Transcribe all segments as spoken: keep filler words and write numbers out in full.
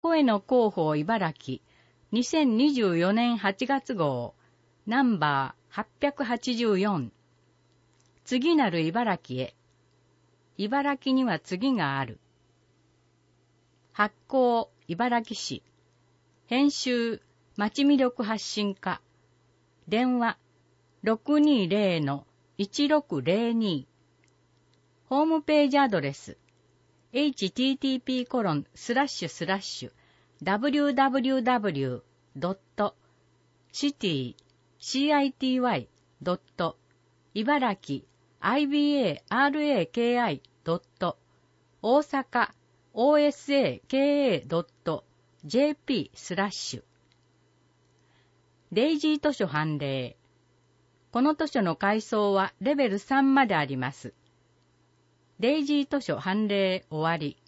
声の広報茨城にせんにじゅうよねんはちがつ号ナンバーはっぴゃくはちじゅうよん。次なる茨城へ。茨城には次がある。発行茨城市。編集町魅力発信課。電話 ろくにーぜろ いちろくぜろに。ホームページアドレス エイチティーティーピーコロンスラッシュスラッシュダブリューダブリューダブリュードットシティシーアイティーワイドット茨城アイビーエーアールエーケーアイドット大阪 オーエスエーケーエードットジェーピースラッシュデイジー図書判例。この図書の階層はレベルさんまであります。デイジー図書判例終わり。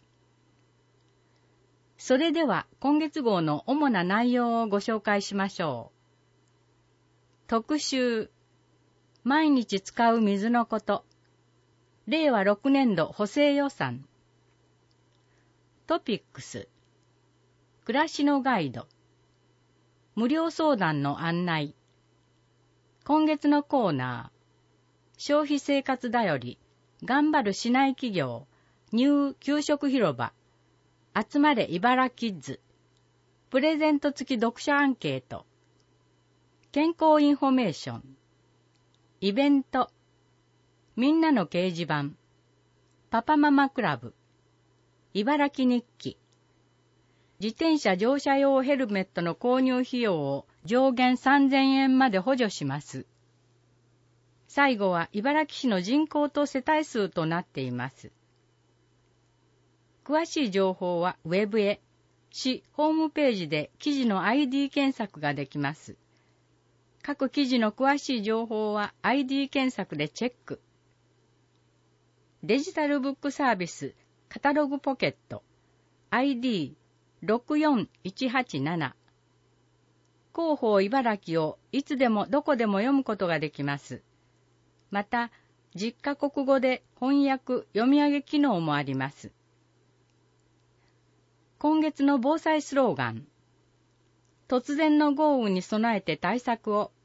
それでは今月号の主な内容をご紹介しましょう。特集。毎日使う水のこと。れいわろくねんど補正予算。トピックス。暮らしのガイド。無料相談の案内。今月のコーナー。消費生活だより、頑張る市内企業、ニュー給食広場。集まれ茨キッズ。プレゼント付き読者アンケート。健康インフォメーション。イベント。みんなの掲示板。パパママクラブ。茨城日記。自転車乗車用ヘルメットの購入費用を上限さんぜんえんまで補助します。最後は茨城市の人口と世帯数となっています。詳しい情報はウェブへ、市ホームページで記事の アイディー 検索ができます。各記事の詳しい情報は アイディー 検索でチェック。デジタルブックサービスカタログポケット アイディーろくよんいちはちなな 広報茨城をいつでもどこでも読むことができます。また、じゅっカ国語で翻訳読み上げ機能もあります。今月の防災スローガン。突然の豪雨に備えて対策を。